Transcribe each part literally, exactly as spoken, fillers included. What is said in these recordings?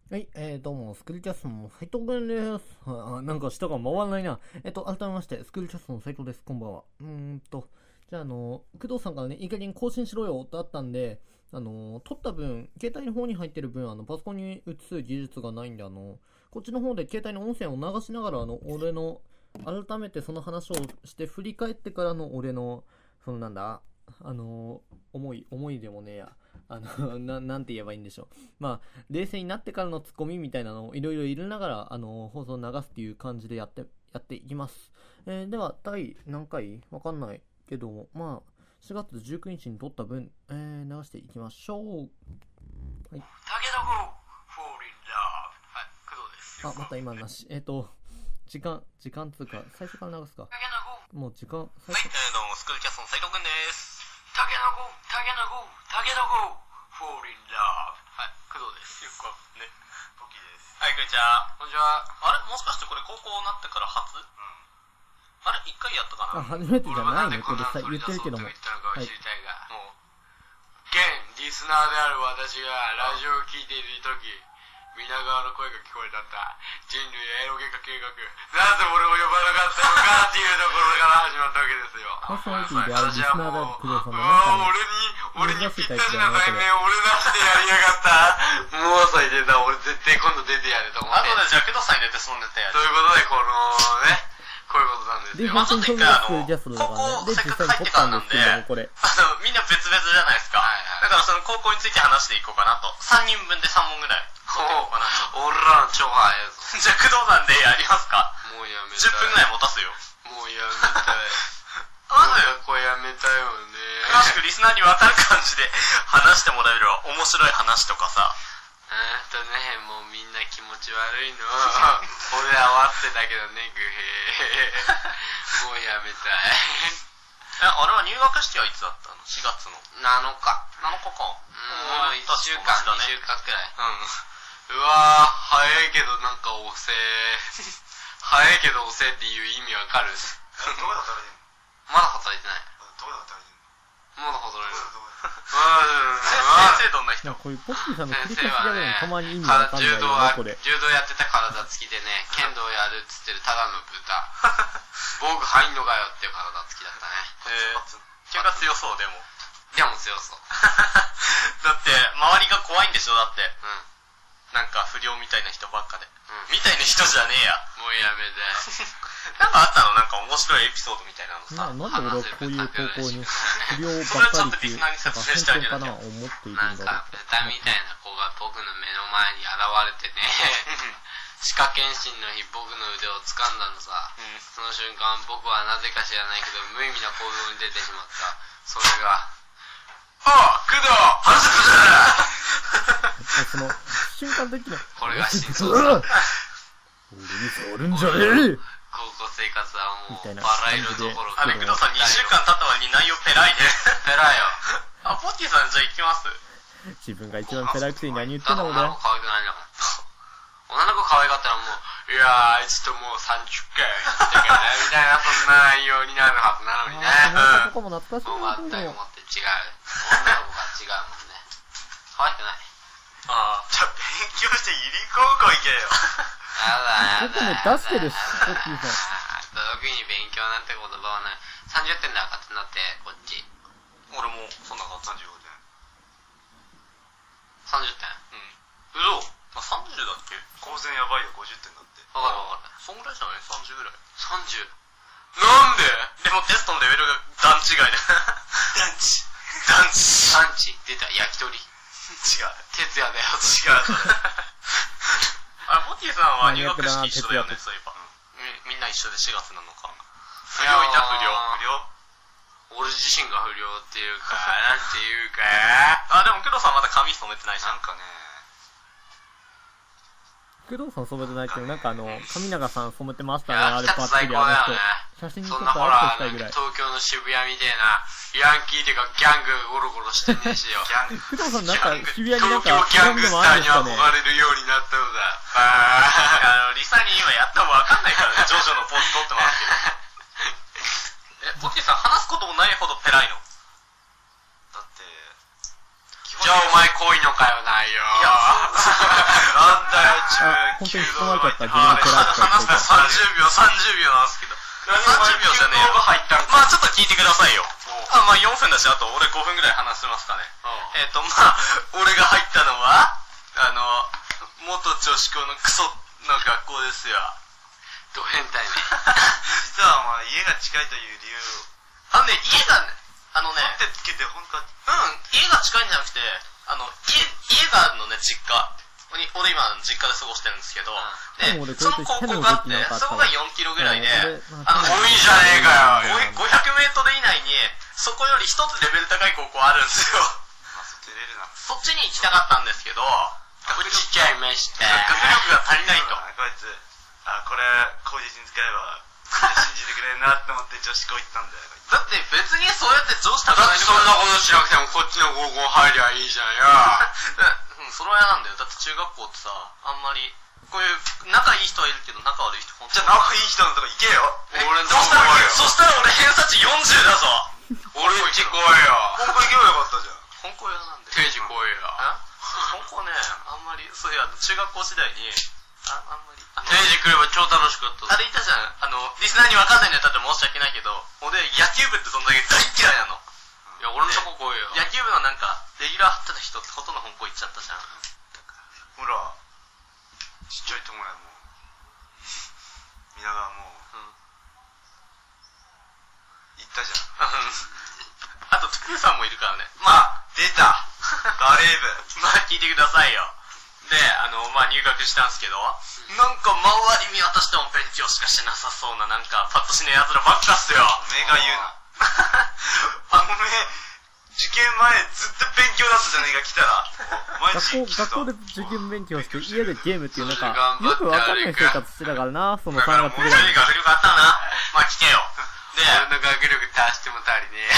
はい、えー、どうも、スクールキャストの斉藤くんです。あ、なんか下が回らないな。えっと、改めまして、スクールキャストの斉藤です。こんばんは。うーんと、じゃあ、あの、工藤さんからね、いい加減更新しろよってあったんで、あの、撮った分、携帯の方に入ってる分、あの、パソコンに移す技術がないんで、あの、こっちの方で携帯の音声を流しながら、あの、俺の、改めてその話をして振り返ってからの俺の、そのなんだ、あの、思い、思いでもねえや。あのな、なんて言えばいいんでしょう。まあ、冷静になってからのツッコミみたいなのをいろいろ入れながら、あの、放送を流すっていう感じでやって、やっていきます。えー、では、第何回わかんないけども、まあ、しがつじゅうくにちに撮った分、えー、流していきましょう。はい。 タケノコ、フォーリンラブ。はい、工藤です。 あ、また今なし。えっ、ー、と、時間、時間つうか、最初から流すか。 タケノコ。 もう時間、 最初。はい、えー、どうも、スクールキャストの斉藤くんです。タケノコ、タケノコ、タケノコ、フォーリンラブ。はい、工藤です。よくね、トキです。はい、こんにちは。こんにちは。あれもしかしてこれ高校になってから初？うん。あれ一回やったかな？ あ、初めてじゃないね、これさ、言ってるけども。はい。 現リスナーである私がラジオを聞いているとき、皆川の声が聞こえたんだ。人類エロゲ化計画。なぜ俺を呼ばなかったのかっていうところから始まったわけですよ。 パーソナリティであるリスナーである工藤さんの俺に、俺にぴったしな題名を俺出してやりやがった。もう最低だ。俺絶対今度出てやると思って。あとでじゃあ工藤さんに出てそのネタやる。ということで、このね、こういうことなんですよ。 で、本当にそんなスクールキャストだからね。で、実際に撮ったんですけども、これ。 あの、みんな別々じゃないですか。だからその高校について話していこうかなと。さんにんぶんでさん問ぐらい。俺らの超早いぞ。じゃあ工藤さんでやりますか？もうやめたい。じゅっぷんぐらい持たすよ。もうやめたい。まずこれやめたいよね。詳しくリスナーに分かる感じで話してもらえれば面白い話とかさ。えーっとね、もうみんな気持ち悪いの。俺は終わってたけどね、グヘー。もうやめたい。え、あれは入学式はいつだったの？ し 月のなのか。なのかか。もういっしゅうかん、にしゅうかんくらい。うん。うわぁ、早いけどなんか遅え。早いけど遅えっていう意味わかる？どこで働いてんの？まだ働いてない。どこで働いてんの？まだ働いてる。先生どんな人？ こういうポッキーさんの繰り返しだけでもたまに意味わかんないよね、これ。 柔道やってた体つきでね、剣道やるっつってるただの豚。防具入んのかよっていう体つきだったね。へぇ。気が強そう、でも。でも強そう。だって、周りが怖いんでしょ、だって。うん。なんか不良みたいな人ばっかで。うん。みたいな人じゃねえや。もうやめて。なんかあったの？なんか面白いエピソードみたいなのさ。 なんで俺はこういう高校に不良ばっかりっていう、なんか偏見かな思っているんだろう。 なんか豚みたいな子が僕の目の前に現れてね、歯科検診の日僕の腕を掴んだのさ、うん、その瞬間僕はなぜか知らないけど無意味な行動に出てしまった。それが、ああ、工藤話すその瞬間的なこれが真相だ。 俺に触るんじゃねえ。 高校生活はもうバラ色どころか。あれ工藤さんにしゅうかん経った割に内容ペラいね。ペラいよ。あ、ポッティさんじゃあ行きます。 自分が一番ペラくせに何言ってんだ俺。 女の子可愛くないんだから。女の子可愛かったらもう、いやー、あいつともうさんじゅっかい行ったからね、みたいな、そんな内容になるはずなのにね。 あー、ここも懐かしいな。 もう全く思って違う。女の子が違うもんね。可愛くない。ああ、じゃあ勉強して入り高校行けよ。やだやだ。 僕も出してるし、ポッキーさん。 時に勉強なんて言葉はない。さんじゅってんで赤点になって、こっち。俺もそんな感じ。さんじゅうごてん。さんじゅってん？うん。うそ？まあ、さんじゅうだっけ？高専やばいよ、ごじゅってんだって。わかるわかる。そんぐらいじゃない？ さんじゅう ぐらい。さんじゅう。なんで？でもテストのレベルが段違いだ。段違。段違。段違。出た、焼き鳥。違う。徹夜だよ。違う。あれ、ポティさんは入学式一緒だよね、そういえば。みんな一緒でしがつなのか。不良いた、不良。不良？俺自身が不良っていうか、なんていうか。あ、でも工藤さんまだ髪染めてないじゃん。なんかね。 工藤さん染めてないけど、なんかあの、神永さん染めてましたね、あれパッチリあの人。写真にちょっとアップしたいぐらい。 東京の渋谷みたいな、ヤンキーっていうかギャングゴロゴロしてねえしよ。 工藤さんなんか渋谷になんかギャングスターに憧れるようになったのだ。あの、リサに今やったもわかんないからね、ジョジョのポーズ撮ってますけど。え、ポッキーさん話すこともないほどペラいの？だって、じゃあお前恋のかよないよ。いや、なんだ本当に突っ込まれちゃったら自分で蹴られちゃ話すさんじゅうびょう、さんじゅうびょうなんですけど。さんじゅうびょうじゃねえよ。まあちょっと聞いてくださいよ。あ、まあよんぷんだし、あと俺ごふんぐらい話せますかね。えっと、まあ、俺が入ったのは、あの、元女子校のクソの学校ですよ。 ド変態ね。 実はまあ家が近いという理由あのね、家がね、あのね、 取ってつけて本当はうん、家が近いんじゃなくて、あの、家、家があるのね、実家。俺今、実家で過ごしてるんですけど、で、その高校があって、そこがよんキロぐらいで、あの、 遠いじゃねえかよ。 ごひゃくメートル以内に、そこより一つレベル高い高校あるんですよ。 まあそっち入れるな。 そっちに行きたかったんですけど、 こっちっちゃい飯して。 学力が足りないと。 こいつ、あ、これ、口実に使えば、信じてくれるなって思って女子校行ったんだよ。 だって別にそうやって上司高いだってそんなことしなくてもこっちの高校入りゃいいじゃんよ。 うん、それは嫌なんだよ。だって中学校ってさ、あんまり、こういう仲いい人はいるけど仲悪い人本当に。 じゃあ仲いい人のとこ行けよ。 俺のとこそしたら、そしたら俺偏差値よんじゅうだぞ。 俺うち来いよ。 本校行けばよかったじゃん。 本校屋なんで。 定時来いよ。 本校ね、あんまり、そういや、中学校時代に、あ、あんまり。 定時来れば超楽しかった。 あれいたじゃん。あの、リスナーにわかんないんだったら申し訳ないけど、俺野球部ってそんだけ大嫌いなの。 いや、俺のとこ来いよ。 野球部のなんか、レギュラー張ってた人ってほとんど本校行っちゃったじゃん。 ほら、ちっちゃいとこやもう。皆がもう、うん、行ったじゃん。 あと、トゥクーさんもいるからね。 まあ、出たバレー部。 まあ、聞いてくださいよ。で、あの、まあ、入学したんすけど、なんか周り見渡しても勉強しかしてなさそうな、なんか、パッとしねえ奴らばっかっすよ。 おめえが言うな。あのね、受験前ずっと勉強だったじゃねえか、来たら。 学校、学校で受験勉強して家でゲームっていうなんか、よくわかんない生活してたからな、そのさんがつぐらい。 学力あったな。まあ、聞けよ。で、 俺の学力足しても足りねえ。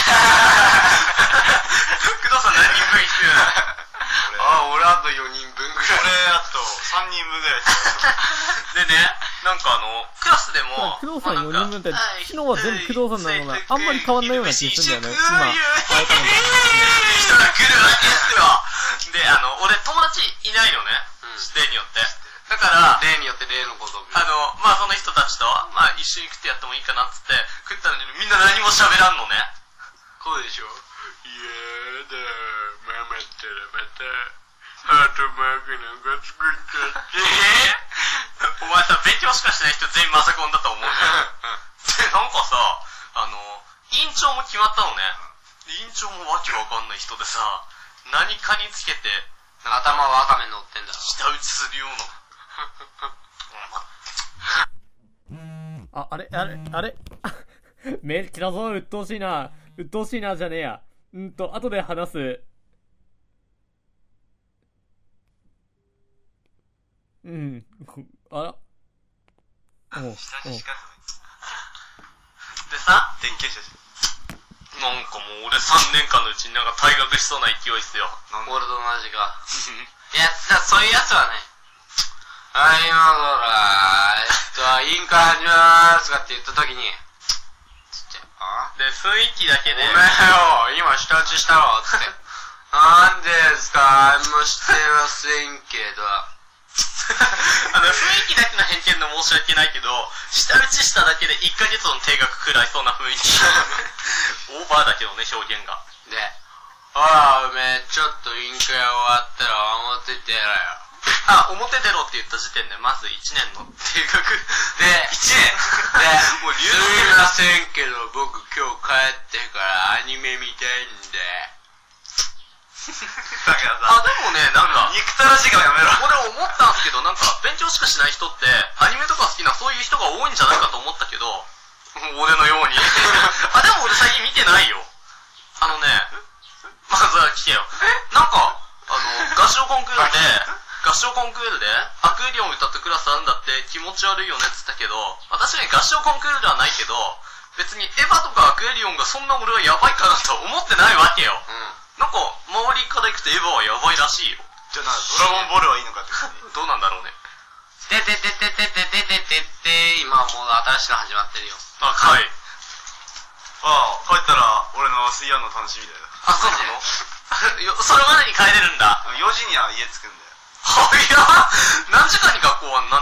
工藤さん何人分必要だあ、俺あとよにんぶんぐらい。 俺あとさんにんぶんぐらい。 でね、なんかあの、クラスでも、 工藤さんよにんぶんって、昨日は全部工藤さんなのがあんまり変わんないような気がするんだよね、今。改めて。 人が来るわけですよ。で、あの、俺友達いないのね、例によって。だから、 例によって例のこと。 あの、まあその人たちと、まあ一緒に食ってやってもいいかなっつって食ったのにみんな何も喋らんのね。 こうでしょ。いやだ、ママったらまた、ハートマークなんか作っちゃって。 えー、お前さ、勉強しかしてない人全員マサコンだと思うじゃん。で、なんかさ、あの、委員長も決まったのね。委員長もわけわかんない人でさ、何かにつけて、 頭ワカメ乗ってんだ。 舌打ちするような。 あ、あれ、あれ、あれメール来たぞ、うっとうしいな。うっとうしいな、じゃねえや。うんと、後で話す。うん。あら。おう。 下にしかでさ、 電気写真。 なんかもう俺さんねんかんのうちになんか退学しそうな勢いっすよ。 俺と同じか。いや、そういうやつはね、はい、今から、えっと、委員会始めまーすかって言った時に、つって、あで、雰囲気だけで。 おめえよ、今舌打ちしたろ、つって。なんですか、もうしてませんけど。 あの、雰囲気だけの偏見で申し訳ないけど、舌打ちしただけでいっかげつの定額食らいそうな雰囲気。オーバーだけどね、表現が。 で、ほら、おめえ、ちょっと委員会終わったら表出ろよ。 あ、表出ろって言った時点で、まずいちねんの定額。 で、 いちねんで、もう留学すいませんけど、僕今日帰ってからアニメ見たいんで。 だからさ、 あ、でもね、なんか、 憎たらしいからやめろ。 俺思ったんすけど、なんか、勉強しかしない人って、アニメとか好きなそういう人が多いんじゃないかと思ったけど、俺のように。あ、でも俺最近見てないよ。あのね、まずは聞けよ。なんか、あの、合唱コンクールで、合唱コンクールで、アクエリオン歌ったクラスあるんだって気持ち悪いよねって言ったけど、私ね、合唱コンクールではないけど、別にエヴァとかアクエリオンがそんな俺はやばいかなと思ってないわけよ。うん。なんか、周りから行くとエヴァはやばいらしいよ。 じゃあな、ドラゴンボールはいいのかってどうなんだろうね。 てててててててててて、今もう新しいの始まってるよ。 あ、はい。 ああ、帰ったら俺の水曜の楽しみだよ。 あ、そうなのそれまでに帰れるんだ。 よじには家着くんだよ。 はや何時間に学校はん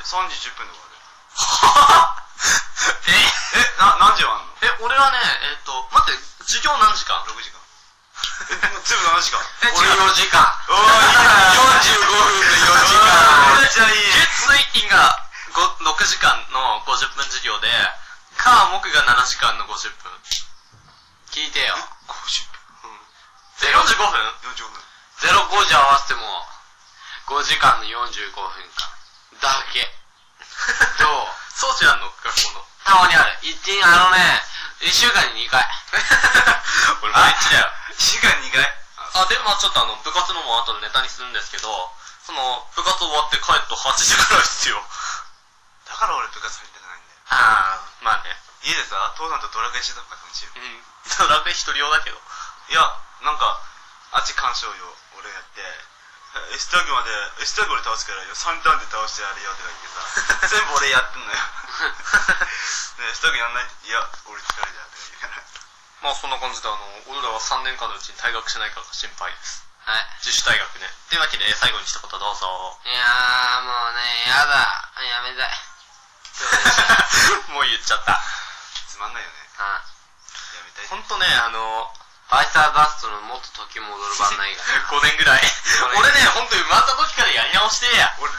さんじじゅっぷんで終わる。 はぁええ、な、何時はあんの？ え、俺はね、えっと、待って、授業何時間？ ろく 時間。え、もう全部ななじかん。 え、 俺よじかん。 おー、いいな。 よんじゅうごふんでよじかん。 めっちゃいい。 月水金がろくじかんのごじゅっぷん授業で、火木がななじかんのごじゅっぷん。 聞いてよ。 ごじゅっぷん。 で、よんじゅうごふん？ よんじゅうごふん。 ゼロごじ合わせてもごじかんのよんじゅうごふんかんだけ。どう？ 装置あんの？学校の。 たまにある。一日、あのね、一週間ににかい。 俺毎日だよ。 いっしゅうかんにかい。 あ、で、まあちょっとあの、部活のも後でネタにするんですけど、その、部活終わって帰るとはちじぐらいですよ。 だから俺部活入りたくないんだよ。 あー、まあね。 家でさ、父さんとドラクエしてた方が楽しいよ。 うん。ドラクエ一人用だけど。 いや、なんか、あっち干渉よ、俺やって、エスタグまで、エスタグ俺倒すからよ、さんターンで倒してやるよって言ってさ、全部俺やってんのよ。ね、エスタグやんないって、いや、俺一人だって言うから。 まあそんな感じで、あの、俺らはさんねんかんのうちに退学しないかが心配です。 はい。 自主退学ね。というわけで、最後に一言どうぞ。 いやー、もうね、やだ。やめたい。 もう言っちゃった。 つまんないよね。 はやめたい。 ほんとね、あの、 バイサーダストのもっと時戻る版ないから。 ごねんぐらい。俺ね、ほんと生まれた時からやり直してや。 俺、うん、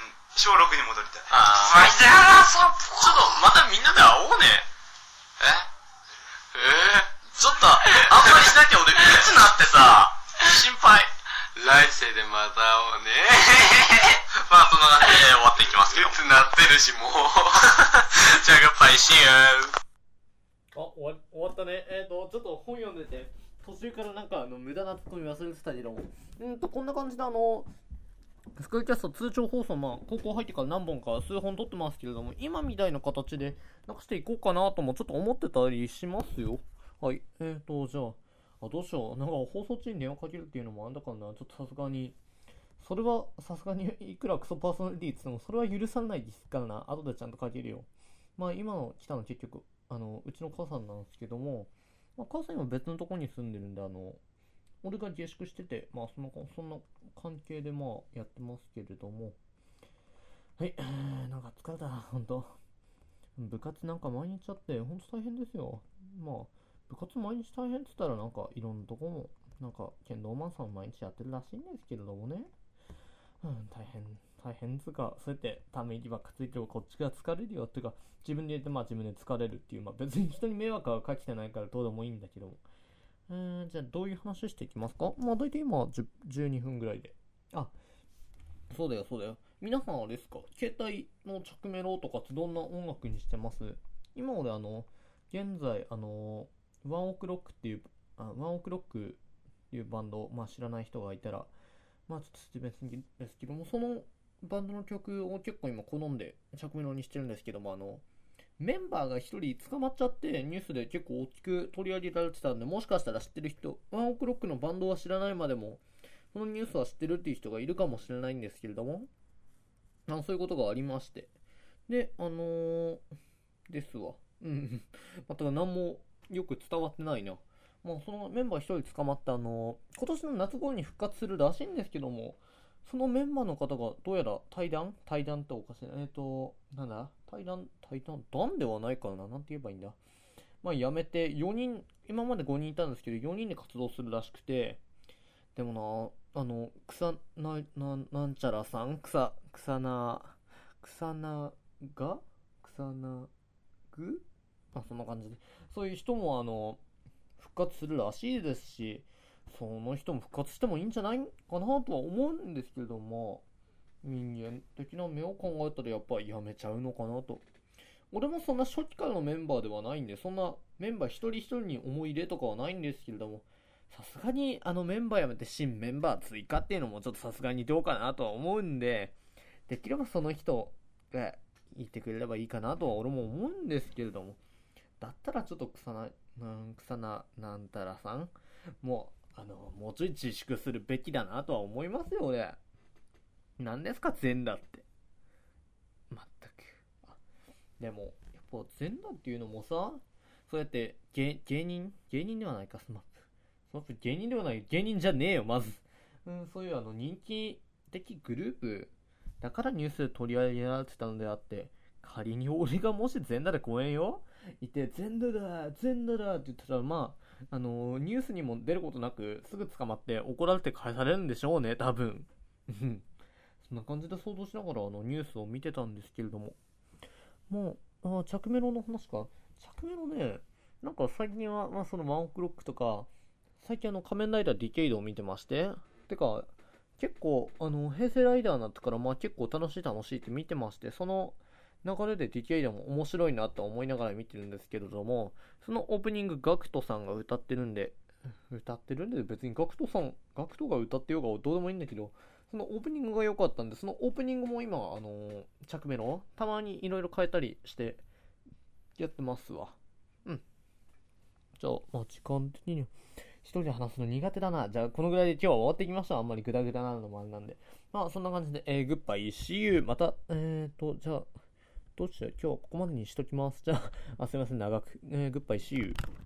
小ろくに戻りたい。 あー。 バイサーダストちょっと、またみんなで会おうね。 ええちょっと、あんまりしなきゃ俺、いつなってさ、心配。 来世でまた会おうね。 まあ、そんな感じで終わっていきますけど。 いつなってるし、もう。 じゃあ、グッバイ、シーユー。 あ、終わ終わったね。えっ、ー、と、ちょっと本読んでて、途中からなんかあの無駄なツッコミ忘れてたけども、うんと、こんな感じであの、スクールキャスト通常放送、まあ、高校入ってから何本か数本撮ってますけれども、今みたいな形でなんかしていこうかなともちょっと思ってたりしますよ。はい。えっ、ー、と、じゃあ、あ、どうしよう。なんか放送中に電話かけるっていうのもあんだからな。ちょっとさすがに、それはさすがにいくらクソパーソナリティって言っても、それは許さないですからな。後でちゃんとかけるよ。まあ、今の来たの結局、あの、うちの母さんなんですけども、まあ、母さんは別のとこに住んでるんで、あの、俺が下宿してて、まあ、そんな、そんな関係で、まあ、やってますけれども。はい、なんか疲れた、ほんと。部活なんか毎日あって、ほんと大変ですよ。まあ、部活毎日大変って言ったら、なんか、いろんなとこも、なんか、剣道マンさん毎日やってるらしいんですけれどもね。うん、大変、大変つうか、そうやってため息ばっかついてもこっちが疲れるよっていうか、自分で言ってまあ自分で疲れるっていう、まあ別に人に迷惑はかけてないからどうでもいいんだけども。えー、じゃあどういう話していきますか？まあ大体今じゅうにふんぐらいで。あ、そうだよそうだよ。皆さんあれですか？携帯の着メロとかってどんな音楽にしてます？今俺あの、現在あの、ワンオクロックっていう、あ、ワンオクロックっていうバンド、まあ知らない人がいたら、まあちょっと説明するんですけども、そのバンドの曲を結構今好んで着メロにしてるんですけども、あの、メンバーが一人捕まっちゃってニュースで結構大きく取り上げられてたんで、もしかしたら知ってる人、ワンオクロックのバンドは知らないまでも、そのニュースは知ってるっていう人がいるかもしれないんですけれども、あのそういうことがありまして。で、あのー、ですわ。うん。また何もよく伝わってないな。まあ、そのメンバー一人捕まってあのー、今年の夏頃に復活するらしいんですけども、そのメンバーの方がどうやら対談対談っておかしいな。えっ、ー、と、なんだ対談対談談ではないからな。なんて言えばいいんだ。まあ、やめて、よにん、今までごにんいたんですけど、よにんで活動するらしくて、でもな、あの、草な、な、なんちゃらさん草、草な、草なが草なぐあ、そんな感じで。そういう人もあの、復活するらしいですし、その人も復活してもいいんじゃないかなとは思うんですけども、人間的な目を考えたらやっぱりやめちゃうのかなと。俺もそんな初期からのメンバーではないんで、そんなメンバー一人一人に思い入れとかはないんですけれども、さすがにあのメンバーやめて新メンバー追加っていうのもちょっとさすがにどうかなとは思うんで、できればその人がいてくれればいいかなとは俺も思うんですけれども、だったらちょっと草な、なん草な、なんたらさんもう、あの、もうちょい自粛するべきだなとは思いますよ、俺。何ですか、全裸って。まったく。あ、でも、やっぱ全裸っていうのもさ、そうやって芸、芸人芸人ではないか、スマップ。スマップ芸人ではない、芸人じゃねえよ、まず。うん、そういうあの、人気的グループだからニュースで取り上げられてたのであって、仮に俺がもし全裸で公園よいて、全裸だ全裸だって言ってたら、まああのー、ニュースにも出ることなくすぐ捕まって怒られて返されるんでしょうね、多分そんな感じで想像しながらあのニュースを見てたんですけれども、もうあ着メロの話か。着メロね、なんか最近は、まあ、そのワンオクロックとか最近あの仮面ライダーディケイドを見てまして、てか結構あの平成ライダーになってからまあ結構楽しい楽しいって見てまして、その流れでディケイドも面白いなと思いながら見てるんですけれども、そのオープニングガクトさんが歌ってるんで歌ってるんで別にガクトさんガクトが歌ってようがどうでもいいんだけど、そのオープニングが良かったんで、そのオープニングも今あのー、着メロたまにいろいろ変えたりしてやってますわ。うん。じゃあまあ時間的に一人で話すの苦手だな。じゃあこのぐらいで今日は終わっていきましょう。あんまりグダグダなのもあれなんで、まあそんな感じで、えー、グッバイ See you またえーとじゃあどうしよう、今日はここまでにしときます。じゃあ、あすいません長く、えー、グッバイ See you